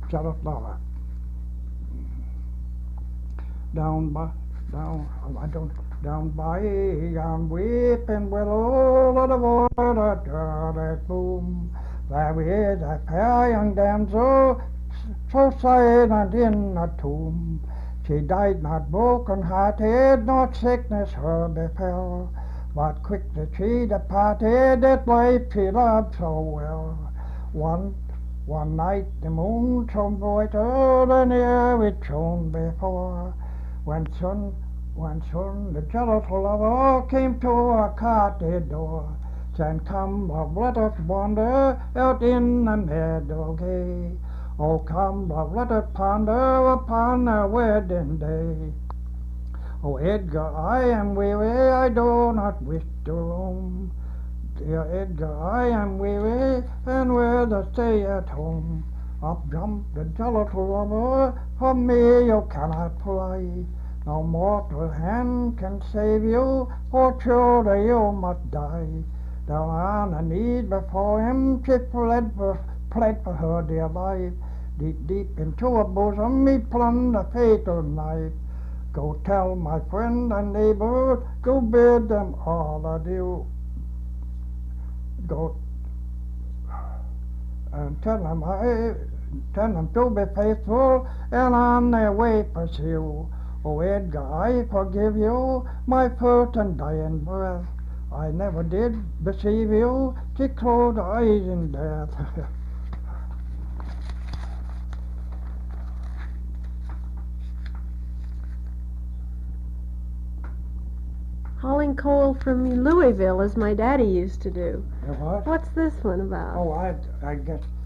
jealous lover. Down by, down, I don't, down by yon weeping willow, let the water dirty bloom. There is a fair young damsel, so silent in a tomb. She died not broken hearted, nor sickness her befell, but quickly she departed that life she loved so well. One one night the moon shone brighter than e'er it shone before, when the jealous lover came to her cottage door, saying, "Come, love, let us wander out in the meadow gay. Oh, come, love, let us ponder upon our wedding day. Oh, Edgar, I am weary, I do not wish to roam. Dear Edgar, I am weary, and rather stay at home." Up jumped the jealous lover, "From me you cannot fly. No mortal hand can save you, for surely you must die." Down on her knees before him she fled for her dear life. Deep, deep into her bosom he plunged a fatal knife. Go tell my friend and neighbor, go bid them all adieu. Go and tell them to be faithful and on their way pursue. Oh, Edgar, I forgive you my first and dying breath. I never did deceive you to close eyes in death. Hauling coal from Louisville, as my daddy used to do. What? What's this one about? Oh, I guess